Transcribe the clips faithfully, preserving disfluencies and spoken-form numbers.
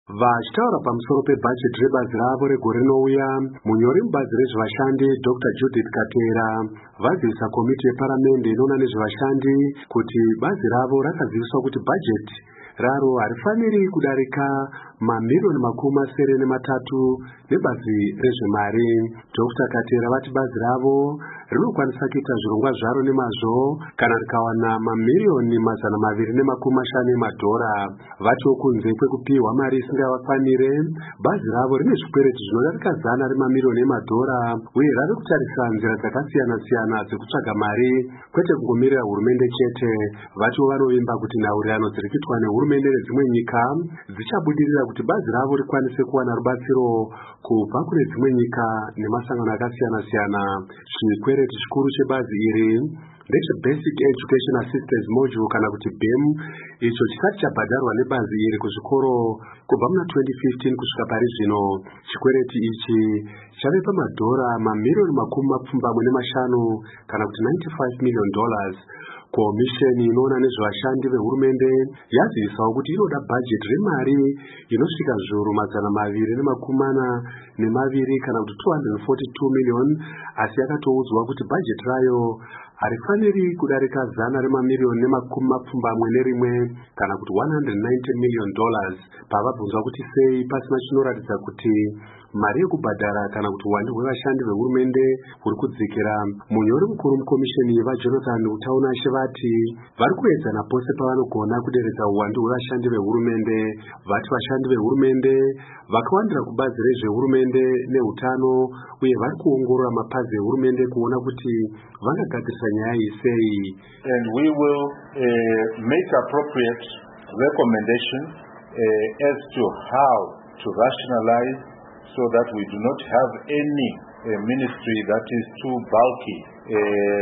Vachitaura pamusoro pebhajeti rebazi ravo regore rinouya, munyori mubazi rezvevashandi Doctor Judith Katera vazivisa komiti yeparamende inoona nezvevashandi kuti bazi ravo rakaziviswa kuti bhajeti raro harifaniri kudarika mamiliyoni makumi masere nematatu nebazi rezvemari. Doctor Katera vati bazi ravo rinokwanisa kuita zvirongwa zvaro nemazvo kana rikawana mamiliyoni mazana maviri nemakumi mashanu emadhora. Vatiwo kunze kwekupiwa mari isingafanire, bazi ravo rine zvikwereti zvinodarika zana remamiliyoni emadhora uye rari kutarisa nzira dzakasiyana-siyana dzekutsvaga mari, kwete kungomirira hurumende chete. Vatiwo vanovimba kuti nhaurirano dziri kuitwa nehurumende nedzimwe nyika dzichabudirira kuti bazi ravo rikwanise kuwana rubatsiro kubva kune dzimwe nyika nemasangano akasiyana-siyana. Chikwereti chikuru chebazi iri ndeche Basic Education Assistance Module kana kuti B E M, icho chisati chabhadharwa nebazi iri kuzvikoro kubva muna twenty fifteen kusvika pari zvino. Chikwereti ichi chave pamadhora mamiliyoni makumi mapfumbamwe nemashanu kana kuti ninety-five million dollars. Komisheni inoona nezvevashandi vehurumende yazivisawo kuti inoda bhajeti remari inosvika zviuru mazana maviri nemakumi mana nemaviri kana kuti two hundred forty-two million, asi yakatoudzwa kuti bhajeti rayo harifaniri kudarika zana remamiliyoni nemakumi mapfumbamwe nerimwe kana kuti one hundred ninety million dollars. Pavabvunzwa kuti sei pasina chinoratidza kuti mari yekubhadhara kana kuti uwandu hwevashandi vehurumende huri kudzikira, munyori mukuru mukomisheni yevaJonathan Utaunashe vati vari kuedza napose pavanogona kuderedza uwandu hwevashandi vehurumende. Vati vashandi vehurumende vakawandira kubazi rezvehurumende neutano uye vari kuongorora mapazi ehurumende kuona kuti vangagadzirisa nyaya iyi sei. And we will uh, make appropriate recommendation uh, as to how to rationalize so that we do not have any uh, ministry that is too bulky uh,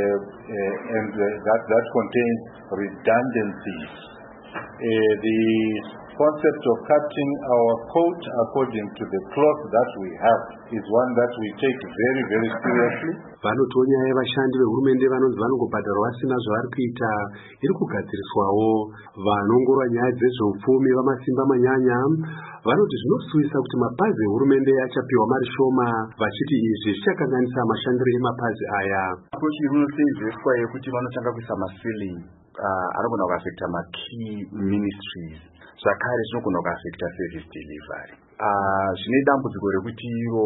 uh, and uh, that, that contains redundancies. Uh, the concept of cutting our coat according to the cloth that we have is one that we take very, very seriously. Vanotonya yevashandi vehurumende vanonzi vanongobhadharwa vasina zvavari kuita iri kugadziriswawo. Vanongorora nyaya dzezveupfumi vamasimba manyanya vanoti zvinosuwisa kuti mapazi ehurumende achapiwa mari shoma, vachiti izvi zvichakanganisa mashandiro emapazi aya. Kochi runoseenzeswa yekuti vanotanga kuisa masiling anogona kuafekta makey ministries, zvakare zvinogona kuafekta service delivery. Zvine dambudziko rekuti iro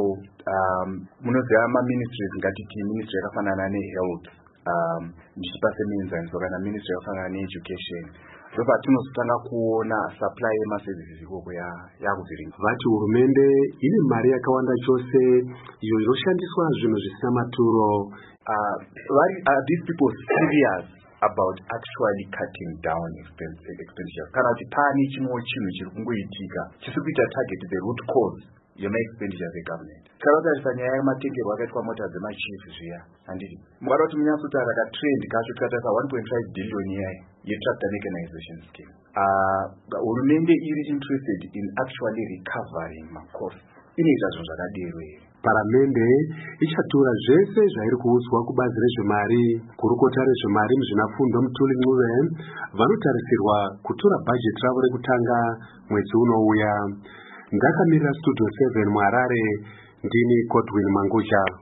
munoziva maministries, ngatiti ministry yakafanana nehealth ndichipa semuenzaniso kana ministry yakafanana needucation, ndopa tinozotanga kuona supply yemaservices ikoko yakuvhiringa. Vati hurumende ine mari yakawanda chose iyo inoshandiswa zvinhu zvisina maturo. Are these people serious about actually cutting down expenditure? Kana kuti pani chimwe chinhu chiri kungoitika chisiri kuita target the root cause yemaexpenditure egovernment. Kana kutarisa nyaya yematengerwo akaitwa mota dzemachief zviya, handiti mungada kuti munyatsotara katrend kacho tikatarisa one point five billion iyaya yetractor mechanization scheme. Hurumende iri interested in actually recovering macosts. Inoita zvinhu zvakadero here. Paramende ichatura zvese zvairi kuudzwa kubazi rezvemari. Kurukota rezvemari muzvinafundo Mutuli Ncube vanotarisirwa kutora bhajeti ravo rekutanga mwedzi unouya. Ndakamirira Studio seven muHarare, ndini Godwin Mangusha.